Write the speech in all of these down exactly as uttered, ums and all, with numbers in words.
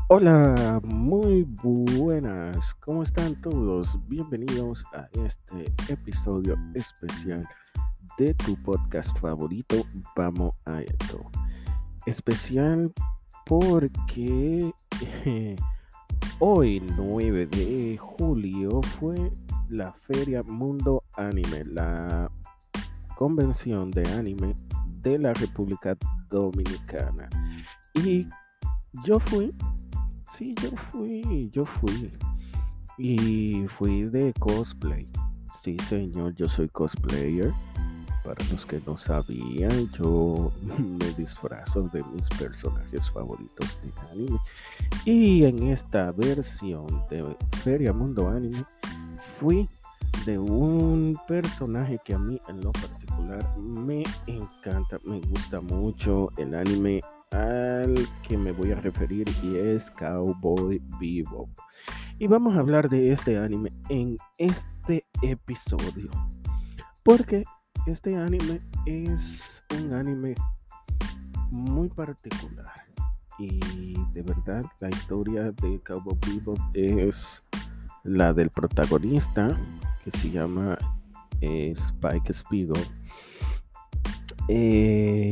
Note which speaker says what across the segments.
Speaker 1: Hola, muy buenas, ¿cómo están todos? Bienvenidos a este episodio especial de tu podcast favorito, Vamos a esto. Especial porque eh, hoy, nueve de julio, fue la Feria Mundo Anime, la convención de anime de la República Dominicana. Y yo fui, sí, yo fui, yo fui. Y fui de cosplay. Sí, señor, yo soy cosplayer. Para los que no sabían, yo me disfrazo de mis personajes favoritos de anime. Y en esta versión de Feria Mundo Anime, fui de un personaje que a mí en lo particular me encanta, me gusta mucho el anime al que me voy a referir y es Cowboy Bebop. Y vamos a hablar de este anime en este episodio. Porque este anime es un anime muy particular. Y de verdad la historia de Cowboy Bebop es la del protagonista, que se llama eh, Spike Spiegel. Eh,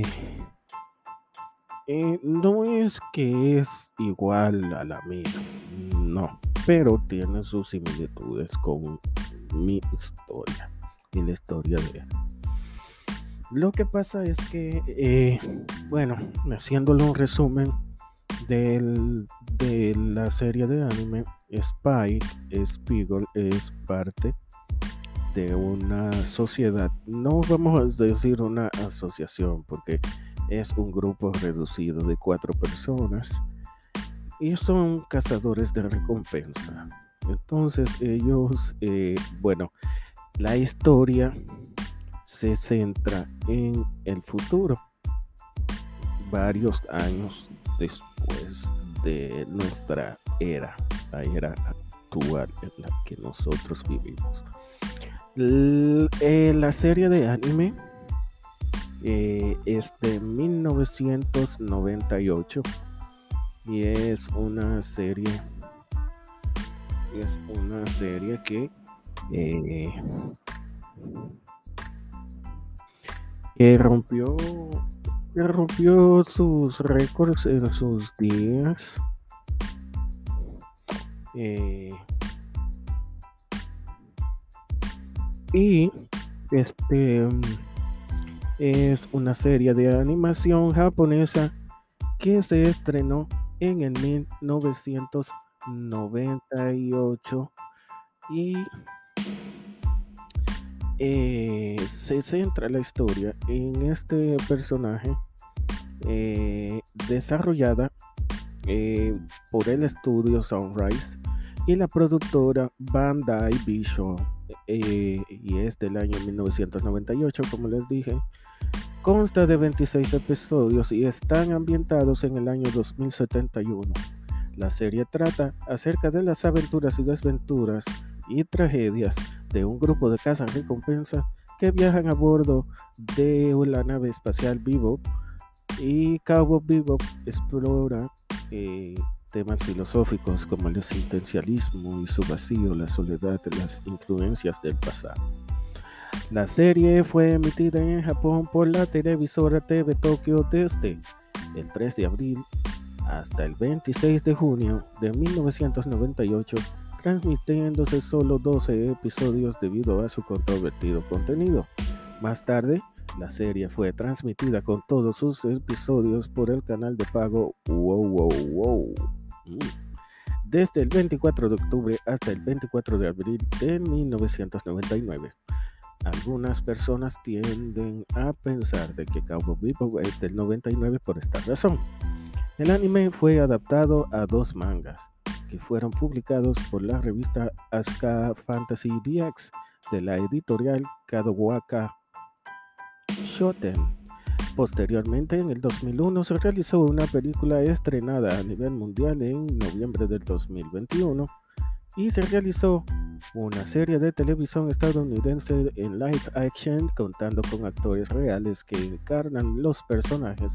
Speaker 1: eh, no es que es igual a la mía, no, pero tiene sus similitudes con mi historia y la historia de él. Lo que pasa es que, eh, bueno, haciéndole un resumen del, de la serie de anime, Spike Spiegel es parte de una sociedad, no vamos a decir una asociación, porque es un grupo reducido de cuatro personas y son cazadores de recompensa. Entonces ellos, eh, bueno, la historia se centra en el futuro, varios años después de nuestra era, la era actual en la que nosotros vivimos. L- eh, la serie de anime eh, es de mil novecientos noventa y ocho y es una serie, es una serie que, eh, que rompió, que rompió sus récords en sus días. eh, y este es una serie de animación japonesa que se estrenó en el mil novecientos noventa y ocho y eh, se centra la historia en este personaje eh, desarrollada eh, por el estudio Sunrise y la productora Bandai Visual, eh, y es del año mil novecientos noventa y ocho, como les dije. Consta de veintiséis episodios y están ambientados en el año dos mil setenta y uno. La serie trata acerca de las aventuras y desventuras y tragedias de un grupo de cazarrecompensas que viajan a bordo de la nave espacial Bebop, y Cowboy Bebop explora eh, temas filosóficos como el existencialismo y su vacío, la soledad, las influencias del pasado. La serie fue emitida en Japón por la televisora T V Tokyo desde el tres de abril hasta el veintiséis de junio de mil novecientos noventa y ocho, transmitiéndose solo doce episodios debido a su controvertido contenido. Más tarde, la serie fue transmitida con todos sus episodios por el canal de pago Wow Wow Wow. Mm. Desde el veinticuatro de octubre hasta el veinticuatro de abril de mil novecientos noventa y nueve. Algunas personas tienden a pensar de que Cowboy Bebop es del noventa y nueve por esta razón. El anime fue adaptado a dos mangas que fueron publicados por la revista Asuka Fantasy D X de la editorial Kadokawa Shoten. Posteriormente, en el dos mil uno, se realizó una película estrenada a nivel mundial en noviembre del dos mil veintiuno y se realizó una serie de televisión estadounidense en live action contando con actores reales que encarnan los personajes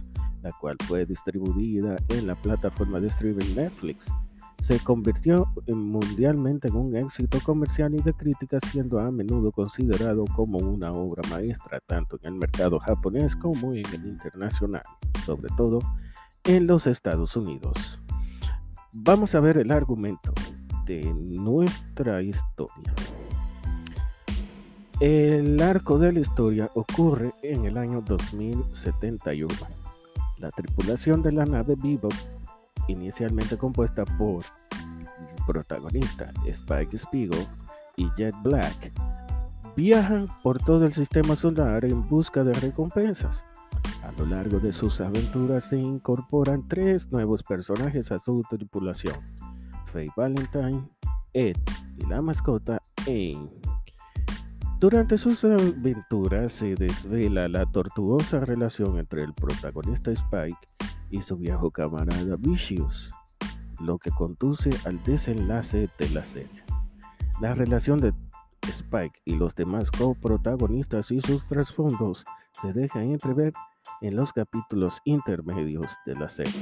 Speaker 1: la cual fue distribuida en la plataforma de streaming Netflix. Se convirtió mundialmente en un éxito comercial y de crítica, siendo a menudo considerado como una obra maestra tanto en el mercado japonés como en el internacional, sobre todo en los Estados Unidos. Vamos a ver el argumento de nuestra historia. El arco de la historia ocurre en el año dos mil setenta y uno. La tripulación de la nave Bebop, inicialmente compuesta por el protagonista Spike Spiegel y Jet Black, viajan por todo el sistema solar en busca de recompensas. A lo largo de sus aventuras se incorporan tres nuevos personajes a su tripulación: Faye Valentine, Ed y la mascota Aang. Durante sus aventuras se desvela la tortuosa relación entre el protagonista Spike y su viejo camarada Vicious, lo que conduce al desenlace de la serie. La relación de Spike y los demás coprotagonistas y sus trasfondos se dejan entrever en los capítulos intermedios de la serie.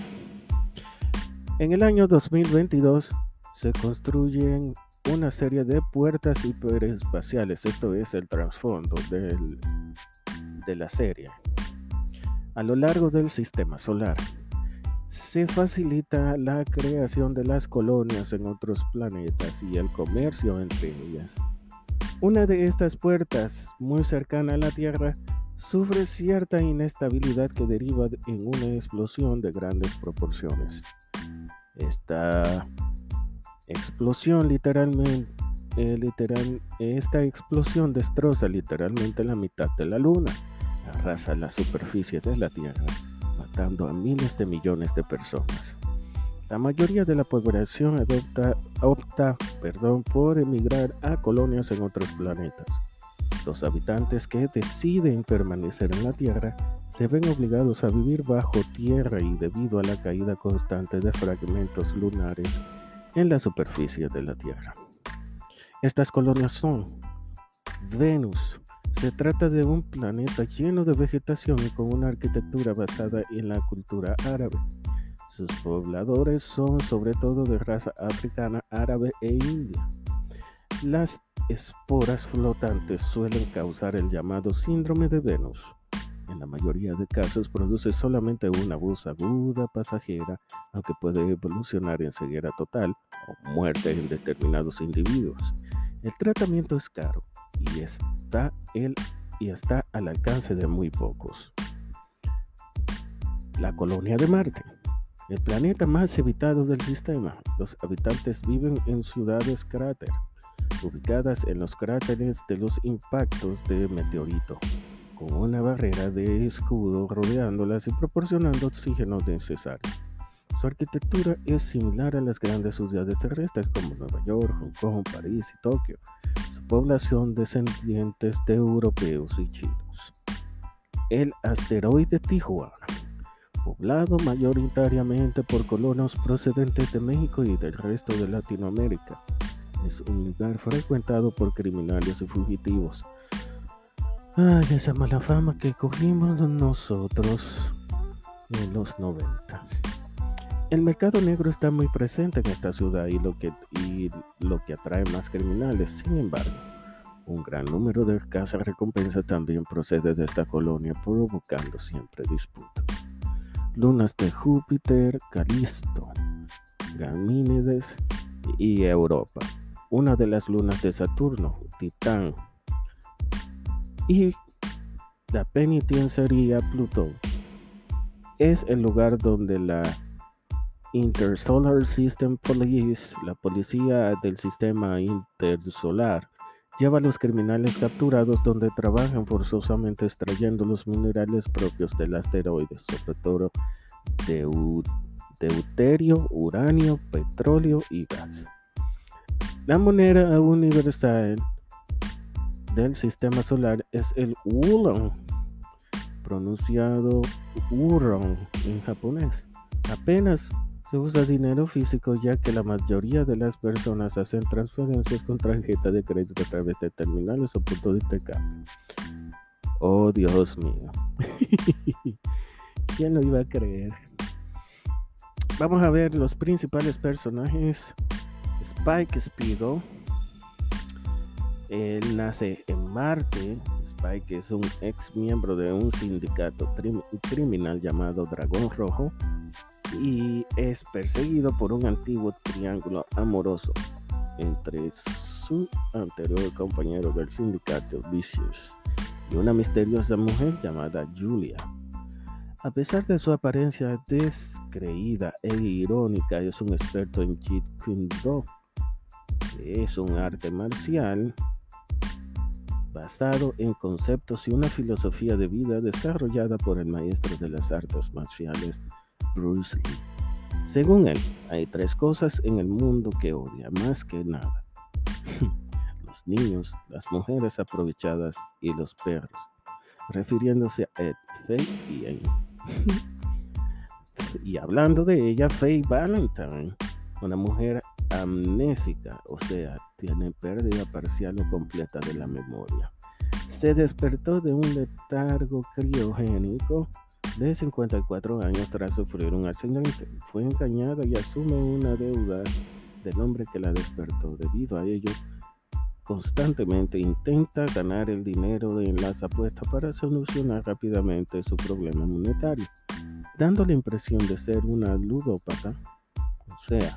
Speaker 1: En el año dos mil veintidós se construyen una serie de puertas hiperespaciales, esto es el trasfondo del, de la serie, a lo largo del sistema solar. Se facilita la creación de las colonias en otros planetas y el comercio entre ellas. Una de estas puertas, muy cercana a la Tierra, sufre cierta inestabilidad que deriva en una explosión de grandes proporciones. Esta explosión literalmente, eh, literal, esta explosión destroza literalmente la mitad de la Luna, arrasa la superficie de la Tierra, matando a miles de millones de personas. La mayoría de la población adopta, opta perdón, por emigrar a colonias en otros planetas. Los habitantes que deciden permanecer en la Tierra se ven obligados a vivir bajo tierra y debido a la caída constante de fragmentos lunares en la superficie de la Tierra. Estas colonias son Venus. Se trata de un planeta lleno de vegetación y con una arquitectura basada en la cultura árabe. Sus pobladores son sobre todo de raza africana, árabe e india. Las esporas flotantes suelen causar el llamado síndrome de Venus. En la mayoría de casos produce solamente una voz aguda pasajera, aunque puede evolucionar en ceguera total o muerte en determinados individuos. El tratamiento es caro y está, el, y está al alcance de muy pocos. La colonia de Marte. El planeta más habitado del sistema. Los habitantes viven en ciudades cráter, ubicadas en los cráteres de los impactos de meteorito, con una barrera de escudo rodeándolas y proporcionando oxígeno necesario. Su arquitectura es similar a las grandes ciudades terrestres como Nueva York, Hong Kong, París y Tokio. Su población descendientes de europeos y chinos. El asteroide Tijuana, poblado mayoritariamente por colonos procedentes de México y del resto de Latinoamérica. Es un lugar frecuentado por criminales y fugitivos. Ay, esa mala fama que cogimos nosotros en los noventas. El mercado negro está muy presente en esta ciudad y lo que, y lo que atrae más criminales. Sin embargo, un gran número de cazarrecompensas también procede de esta colonia, provocando siempre disputas. Lunas de Júpiter, Calisto, Ganímedes y Europa. Una de las lunas de Saturno, Titán, y la penitenciaría Plutón. Es el lugar donde la Intersolar System Police, la policía del sistema intersolar, lleva a los criminales capturados donde trabajan forzosamente extrayendo los minerales propios del asteroide, sobre todo deut- deuterio, uranio, petróleo y gas. La moneda universal del sistema solar es el Wulong, pronunciado Wurong en japonés. Apenas se usa dinero físico, ya que la mayoría de las personas hacen transferencias con tarjeta de crédito a través de terminales o puntos de intercambio. Oh, Dios mío. ¿Quién lo iba a creer? Vamos a ver los principales personajes. Spike Spiegel. Él nace en Marte. Spike es un ex miembro de un sindicato trim- criminal llamado Dragón Rojo y es perseguido por un antiguo triángulo amoroso entre su anterior compañero del sindicato Vicious y una misteriosa mujer llamada Julia. A pesar de su apariencia descreída e irónica, es un experto en Jeet Kune Do, que es un arte marcial basado en conceptos y una filosofía de vida desarrollada por el maestro de las artes marciales Bruce Lee. Según él, hay tres cosas en el mundo que odia más que nada: los niños, las mujeres aprovechadas y los perros, refiriéndose a Ed, Faye y Amy. Y hablando de ella, Faye Valentine, una mujer amnésica, o sea, tiene pérdida parcial o completa de la memoria. Se despertó de un letargo criogénico de cincuenta y cuatro años tras sufrir un accidente. Fue engañada y asume una deuda del hombre que la despertó. Debido a ello, constantemente intenta ganar el dinero de las apuestas para solucionar rápidamente su problema monetario, dando la impresión de ser una ludópata, o sea,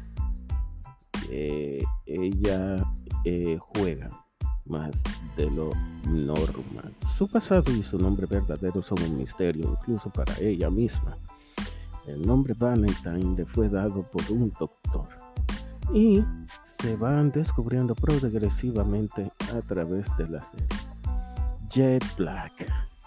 Speaker 1: que ella eh, juega más de lo normal. Su pasado y su nombre verdadero son un misterio, incluso para ella misma. El nombre Valentine le fue dado por un doctor y se van descubriendo progresivamente a través de la serie. Jet Black.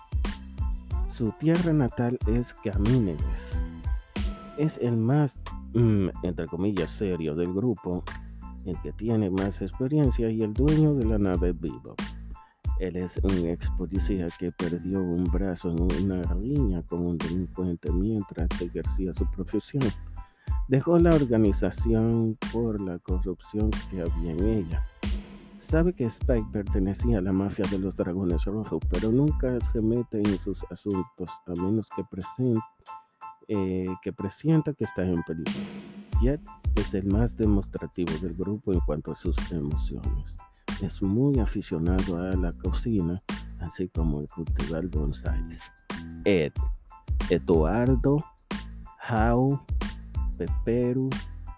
Speaker 1: Su tierra natal es Gamínez. Es el más, mm, entre comillas, serio del grupo, el que tiene más experiencia y el dueño de la nave Bebop. Él es un ex policía que perdió un brazo en una riña con un delincuente mientras ejercía su profesión. Dejó la organización por la corrupción que había en ella. Sabe que Spike pertenecía a la mafia de los Dragones Rojos, pero nunca se mete en sus asuntos a menos que, presente, eh, que presienta que está en peligro. Jet es el más demostrativo del grupo en cuanto a sus emociones. Es muy aficionado a la cocina, así como el cultivar bonsáis. Ed, Eduardo, Hao, Peperu,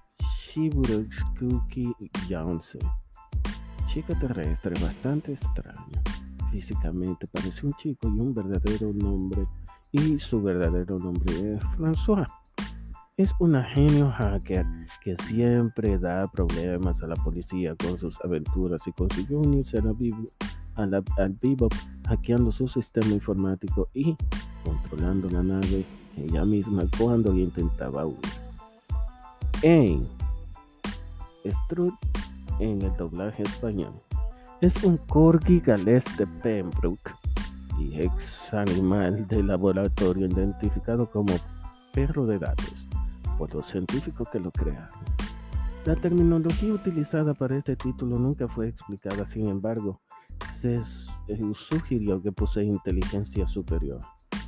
Speaker 1: Shiburukskuki Yonce. Chica terrestre bastante extraña. Físicamente parece un chico y un verdadero nombre, y su verdadero nombre es François. Es un genio hacker que siempre da problemas a la policía con sus aventuras y consiguió unirse a la Bib- a la, al Bebop hackeando su sistema informático y controlando la nave ella misma cuando intentaba huir. En Strut, en el doblaje español, es un corgi galés de Pembroke y ex animal de laboratorio identificado como perro de datos por los científicos que lo crearon. La terminología utilizada para este título nunca fue explicada, sin embargo, se sugirió que posee inteligencia superior,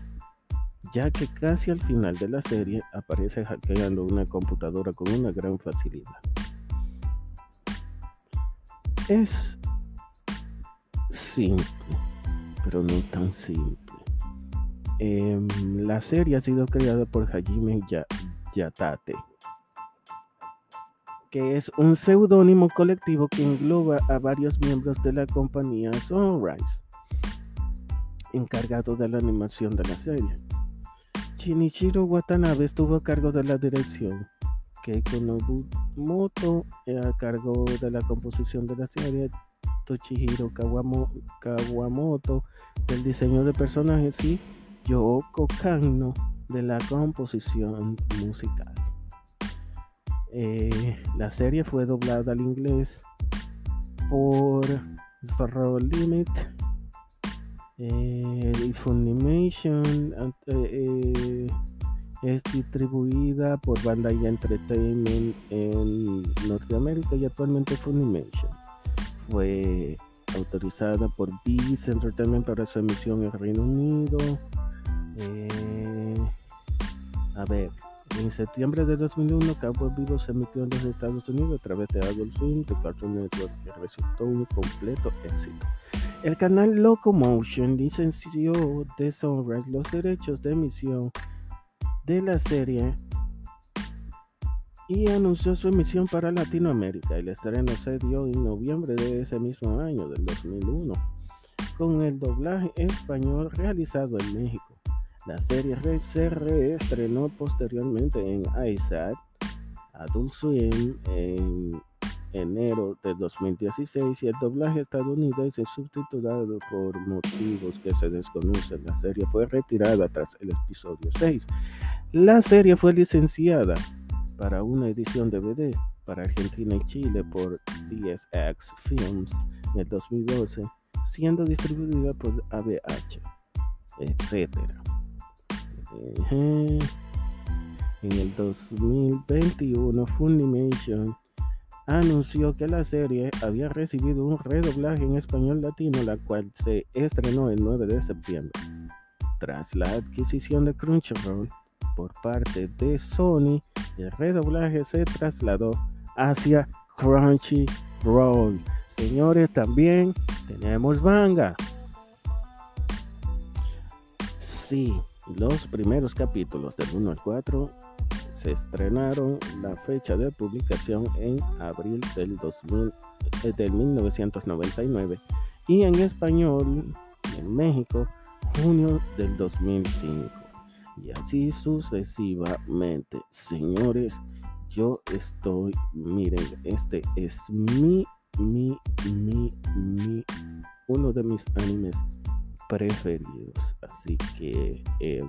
Speaker 1: ya que casi al final de la serie aparece hackeando una computadora con una gran facilidad. Es simple, pero no tan simple. Eh, la serie ha sido creada por Hajime Yatate, que es un seudónimo colectivo que engloba a varios miembros de la compañía Sunrise, encargado de la animación de la serie. Shinichiro Watanabe estuvo a cargo de la dirección, Keiko Nobumoto a cargo de la composición de la serie, Toshihiro Kawamo, Kawamoto del diseño de personajes y Yoko Kanno de la composición musical. Eh, la serie fue doblada al inglés por Zero Limit eh, y Funimation. Eh, es distribuida por Bandai Entertainment en Norteamérica y actualmente Funimation. Fue autorizada por Viz Entertainment para su emisión en Reino Unido. Eh, A ver, en septiembre de dos mil uno, Cowboy Vivo se emitió en los Estados Unidos a través de Adult Swim de Cartoon Network, que resultó un completo éxito. El canal Locomotion licenció de Sunrise los derechos de emisión de la serie y anunció su emisión para Latinoamérica. El estreno se dio en noviembre de ese mismo año, del dos mil uno, con el doblaje español realizado en México. La serie se reestrenó posteriormente en iSat, Adult Swim, en enero de dos mil dieciséis, y el doblaje estadounidense subtitulado por motivos que se desconocen. La serie fue retirada tras el episodio seis. La serie fue licenciada para una edición D V D para Argentina y Chile por D S X Films en el dos mil doce, siendo distribuida por A B H, etcétera. Uh-huh. En el dos mil veintiuno, Funimation anunció que la serie había recibido un redoblaje en español latino, la cual se estrenó el nueve de septiembre. Tras la adquisición de Crunchyroll por parte de Sony, el redoblaje se trasladó hacia Crunchyroll. Señores, también tenemos manga. Sí, los primeros capítulos del uno al cuatro se estrenaron. La fecha de publicación en abril del, dos mil, eh, del mil novecientos noventa y nueve, y en español en México junio del dos mil cinco, y así sucesivamente. Señores, yo estoy, miren, este es mi, mi, mi, mi, uno de mis animes preferidos, así que eh,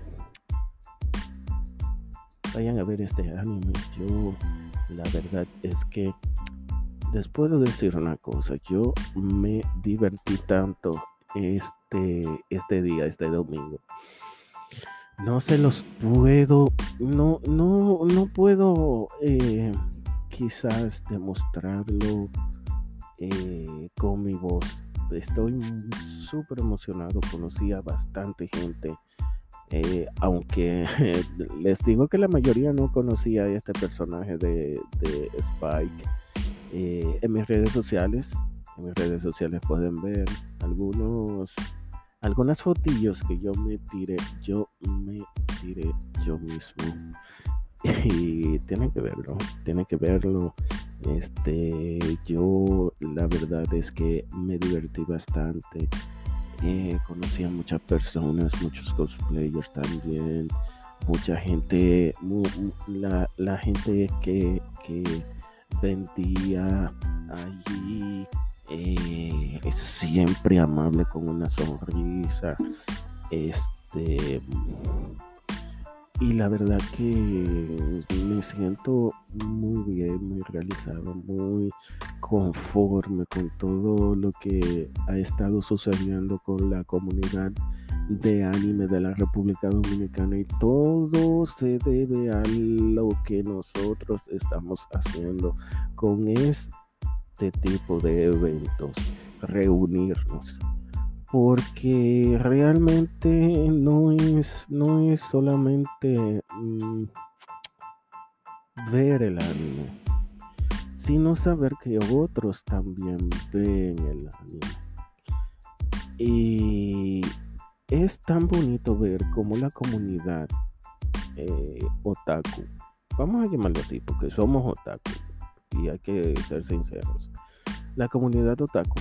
Speaker 1: vayan a ver este anime. Yo, la verdad es que les puedo decir una cosa, yo me divertí tanto este, este día, este domingo. No se los puedo, no, no, no puedo eh, quizás demostrarlo eh, con mi voz. Estoy súper emocionado, conocí a bastante gente, eh, aunque les digo que la mayoría no conocía a este personaje de, de Spike. Eh, en mis redes sociales, en mis redes sociales pueden ver algunos, algunas fotillos que yo me tiré, yo me tiré yo mismo, y tienen que verlo, tienen que verlo. Este, yo la verdad es que me divertí bastante. Eh, conocí a muchas personas, muchos cosplayers también, mucha gente, mu, la, la gente que, que vendía allí, eh, es siempre amable, con una sonrisa, este, y la verdad que me siento muy bien, muy realizado, muy conforme con todo lo que ha estado sucediendo con la comunidad de anime de la República Dominicana, y todo se debe a lo que nosotros estamos haciendo con este tipo de eventos, reunirnos, porque realmente no es, no es solamente mmm, ver el anime, sino saber que otros también ven el anime. Y es tan bonito ver cómo la comunidad eh, otaku, vamos a llamarlo así porque somos otaku y hay que ser sinceros, la comunidad otaku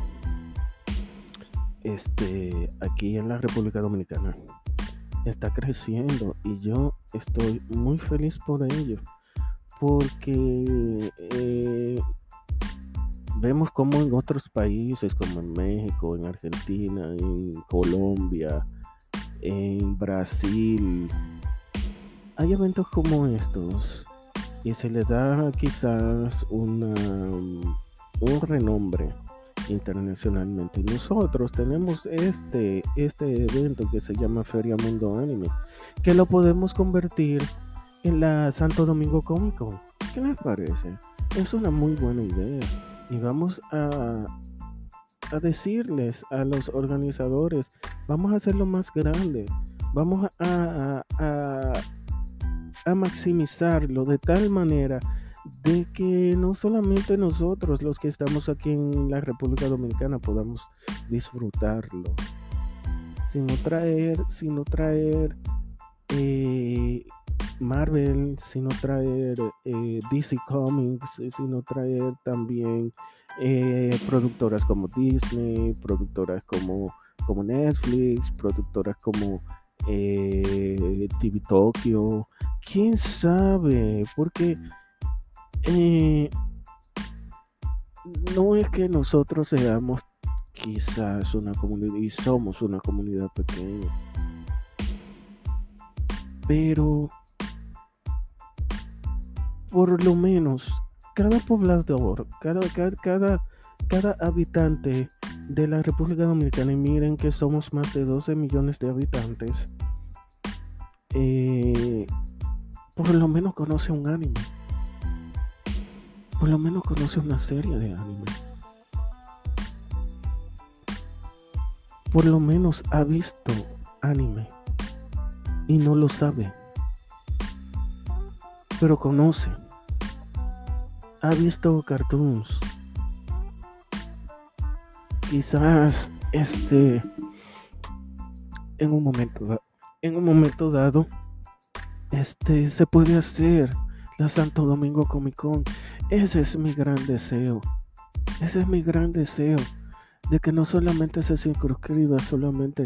Speaker 1: este, aquí en la República Dominicana está creciendo, y yo estoy muy feliz por ello, porque eh, vemos como en otros países, como en México, en Argentina, en Colombia, en Brasil, hay eventos como estos y se le da quizás una, un renombre internacionalmente. Y nosotros tenemos este, este evento que se llama Feria Mundo Anime, que lo podemos convertir en la Santo Domingo Comic Con. ¿Qué les parece? Es una muy buena idea, y vamos a, a decirles a los organizadores, vamos a hacerlo más grande, vamos a, a, a a maximizarlo de tal manera de que no solamente nosotros los que estamos aquí en la República Dominicana podamos disfrutarlo, sino traer, sino traer eh, Marvel, sino traer eh, D C Comics, sino traer también eh, productoras como Disney, productoras como, como Netflix, productoras como eh, T V Tokyo, quién sabe, porque eh, no es que nosotros seamos quizás una comunidad, y somos una comunidad pequeña, pero por lo menos cada poblador, cada, cada, cada, cada habitante de la República Dominicana, y miren que somos más de doce millones de habitantes, eh, por lo menos conoce un anime, por lo menos conoce una serie de anime, por lo menos ha visto anime y no lo sabe, pero conoce, ha visto cartoons, quizás este en un momento en un momento dado este se puede hacer la Santo Domingo Comic Con. Ese es mi gran deseo, ese es mi gran deseo, de que no solamente se circunscriba solamente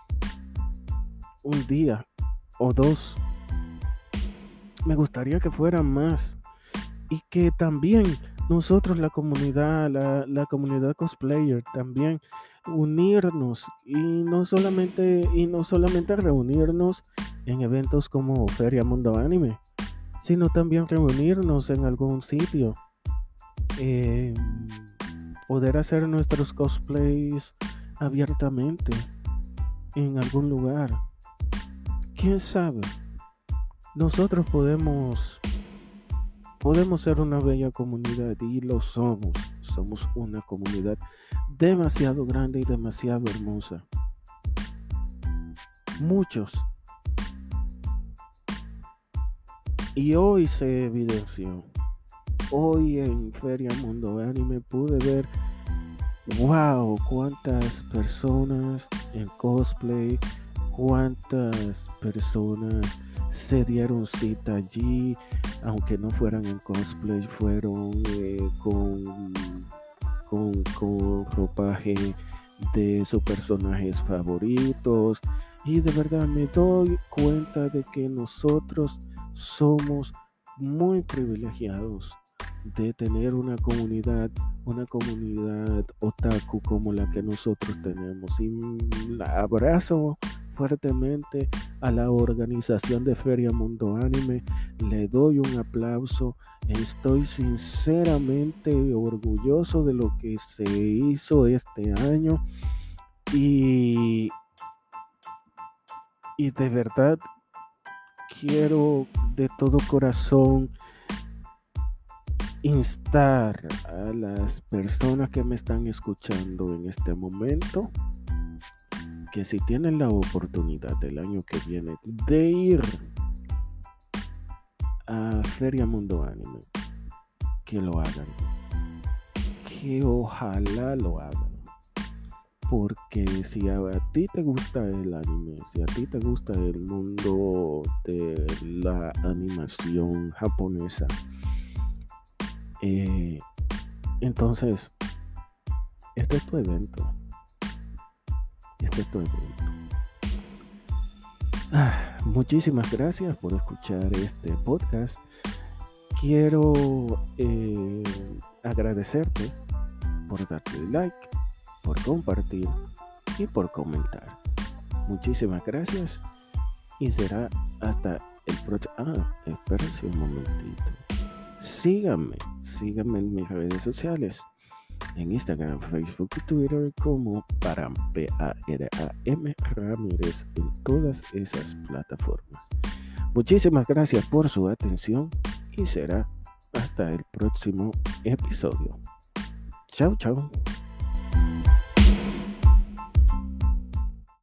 Speaker 1: un día o dos, me gustaría que fueran más, y que también nosotros, la comunidad, la, la comunidad cosplayer, también unirnos, y no solamente y no solamente reunirnos en eventos como Feria Mundo Anime, sino también reunirnos en algún sitio, eh, poder hacer nuestros cosplays abiertamente en algún lugar. Quién sabe, nosotros podemos podemos ser una bella comunidad, y lo somos. Somos una comunidad demasiado grande y demasiado hermosa. Muchos. Y hoy se evidenció. Hoy en Feria Mundo Anime pude ver, wow, cuántas personas en cosplay, cuántas personas se dieron cita allí, aunque no fueran en cosplay, fueron eh, con, con, con ropaje de sus personajes favoritos, y de verdad me doy cuenta de que nosotros somos muy privilegiados de tener una comunidad, una comunidad otaku como la que nosotros tenemos, y la abrazo fuertemente a la organización de Feria Mundo Anime, le doy un aplauso, estoy sinceramente orgulloso de lo que se hizo este año, y, y de verdad quiero de todo corazón instar a las personas que me están escuchando en este momento, que si tienen la oportunidad el año que viene de ir a Feria Mundo Anime, que lo hagan, que ojalá lo hagan, porque si a, a ti te gusta el anime, si a ti te gusta el mundo de la animación japonesa, eh, entonces este es tu evento. Este es tu evento. Ah, muchísimas gracias por escuchar este podcast. Quiero eh, agradecerte por darle like, por compartir y por comentar. Muchísimas gracias, y será hasta el próximo. Ah, espérense un momentito. Síganme, síganme en mis redes sociales, en Instagram, Facebook y Twitter como Param, P A R A M Ramírez, en todas esas plataformas. Muchísimas gracias por su atención, y será hasta el próximo episodio. Chao, chao.